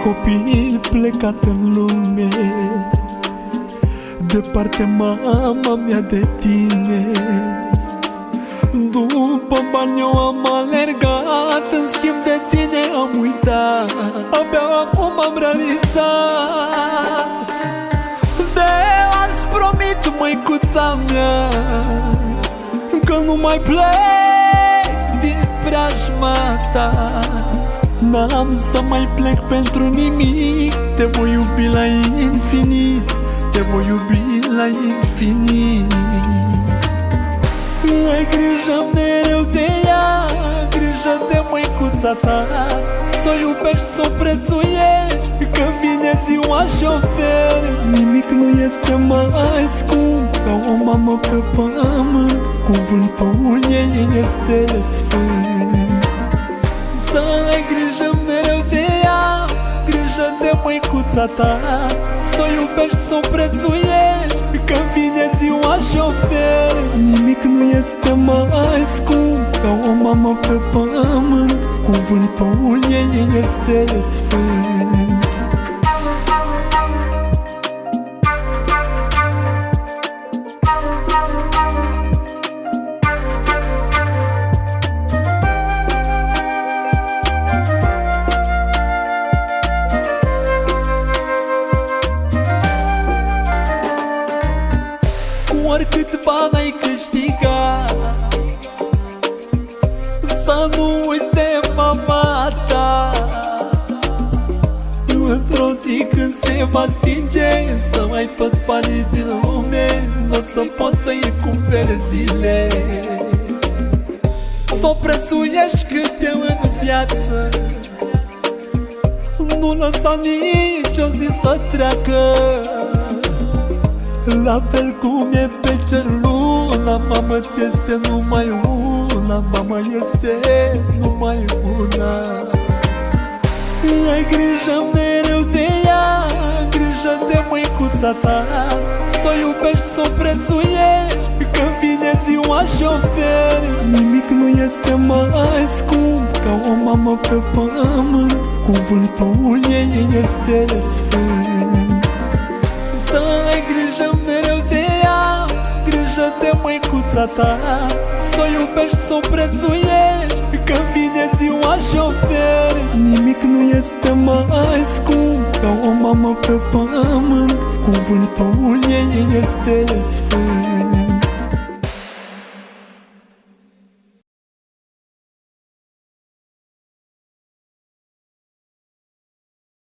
copil plecat în lume, departe mama mea de tine. După bani eu am alergat, în schimb de tine am uitat. Abia acum am realizat. De azi promit, măicuța mea, că nu mai plec din preajma ta. N-am să mai plec pentru nimic, te voi iubi la infinit, te voi iubi la infinit. Ai grijă mereu de ea, grijă de măicuța ta, s-o iubești, s-o prețuiești, că vine ziua și-o pierzi. Nimic nu este mai scump ca o mamă pe pământ, cuvântul ei este sfânt. Să ai grijă mereu de ea, grijă de măicuța ta, s-o iubești, s-o prețuiești, că vine ziua și-o pierzi. Nimic nu este mai scump ca o mamă pe pământ, cuvântul ei este sfânt. Oricâți bani ai câștigat, să nu uiți de mama ta. Într-o zi când se va stinge, să ai toți banii din lume, n-o să poți să-i cumperi zile. S-o prețuiești cât e în viață, nu lăsa nici o zi să treacă. La fel cum e pe cer luna, mamă ți este numai una, mama este numai una. Ai grijă mereu de ea, grijă de măicuța ta, s-o iubești, s-o prețuiești, că vine ziua și-o pierzi. Nimic nu este mai scump ca o mamă pe pământ, cuvântul ei este sfânt. Să ai grijă mereu de ea, grijă de măicuța ta, s-o iubești, s-o prețuiești, că vine ziua și-o pierzi. Nimic nu este mai scump ca o mamă pe pământ, cuvântul ei este sfânt.